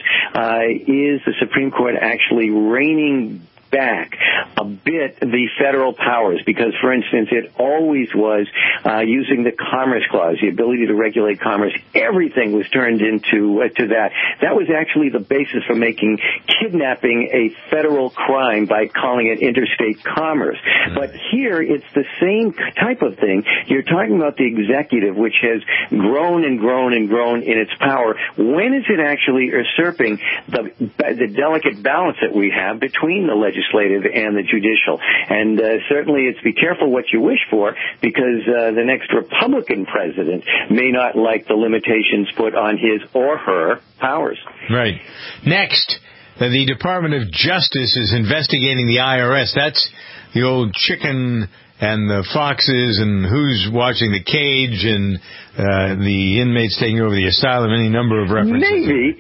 [SPEAKER 15] is the Supreme Court actually reining back a bit the federal powers, because, for instance, it always was using the Commerce Clause, the ability to regulate commerce. Everything was turned into that. That was actually the basis for making kidnapping a federal crime by calling it interstate commerce. But here, it's the same type of thing. You're talking about the executive, which has grown and grown and grown in its power. When is it actually usurping the delicate balance that we have between the legislative and the judicial? And certainly it's be careful what you wish for, because the next Republican president may not like the limitations put on his or her powers.
[SPEAKER 2] Right. Next, the Department of Justice is investigating the IRS. That's the old chicken and the foxes and who's watching the cage and the inmates taking over the asylum, any number of references.
[SPEAKER 15] Maybe.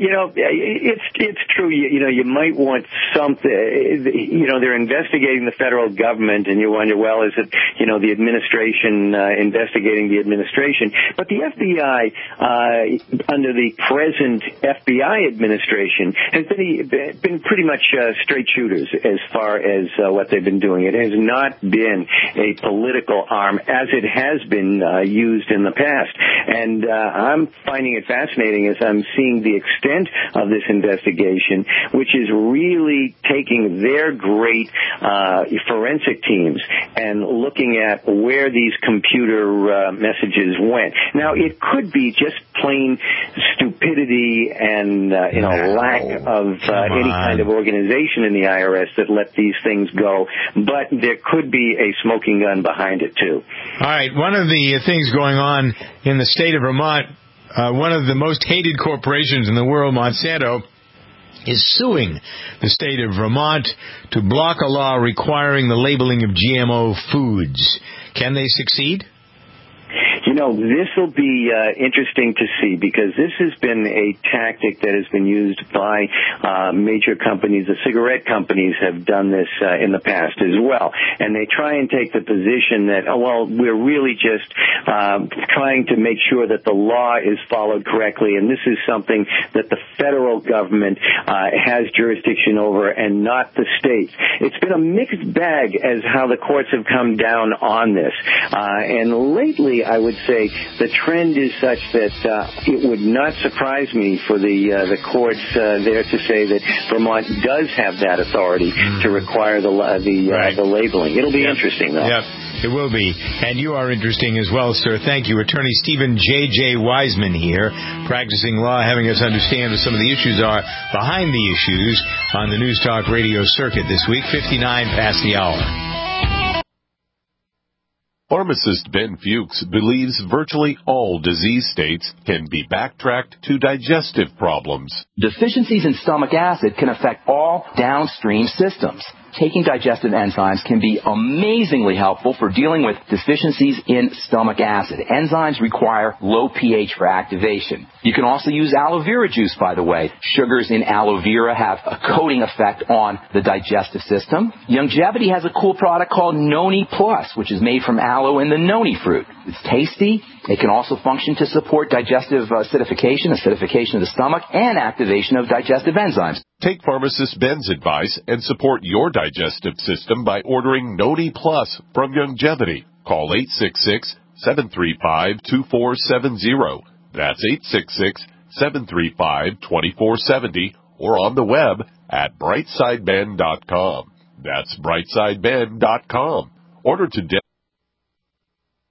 [SPEAKER 15] It's true. You might want something. They're investigating the federal government, and you wonder, well, is it, the administration investigating the administration? But the FBI, under the present FBI administration, has been pretty much straight shooters as far as what they've been doing. It has not been a political arm as it has been used in the past. And I'm finding it fascinating as I'm seeing the extent of this investigation, which is really taking their great forensic teams and looking at where these computer messages went. Now, it could be just plain stupidity and lack of any kind of organization in the IRS that let these things go, but there could be a smoking gun behind it, too.
[SPEAKER 2] All right. One of the things going on in the state of Vermont, one of the most hated corporations in the world, Monsanto, is suing the state of Vermont to block a law requiring the labeling of GMO foods. Can they succeed?
[SPEAKER 15] This will be interesting to see, because this has been a tactic that has been used by major companies. The cigarette companies have done this in the past as well. And they try and take the position that, we're really just trying to make sure that the law is followed correctly. And this is something that the federal government has jurisdiction over and not the states. It's been a mixed bag as how the courts have come down on this. And lately, I would say the trend is such that it would not surprise me for the courts there to say that Vermont does have that authority to require the labeling. It'll be interesting, though.
[SPEAKER 2] Yep, it will be. And you are interesting as well, sir. Thank you. Attorney Stephen J.J. Wiseman here, practicing law, having us understand what some of the issues are behind the issues on the News Talk Radio circuit this week, 59 past the hour.
[SPEAKER 17] Pharmacist Ben Fuchs believes virtually all disease states can be backtracked to digestive problems.
[SPEAKER 19] Deficiencies in stomach acid can affect all downstream systems. Taking digestive enzymes can be amazingly helpful for dealing with deficiencies in stomach acid. Enzymes require low pH for activation. You can also use aloe vera juice, by the way. Sugars in aloe vera have a coating effect on the digestive system. Youngevity has a cool product called Noni Plus, which is made from aloe and the noni fruit. It's tasty. It can also function to support digestive acidification of the stomach, and activation of digestive enzymes.
[SPEAKER 17] Take Pharmacist Ben's advice and support your digestive system by ordering Noni Plus from Youngevity. Call 866-735-2470. That's 866-735-2470, or on the web at brightsideben.com. That's brightsideben.com. Order today.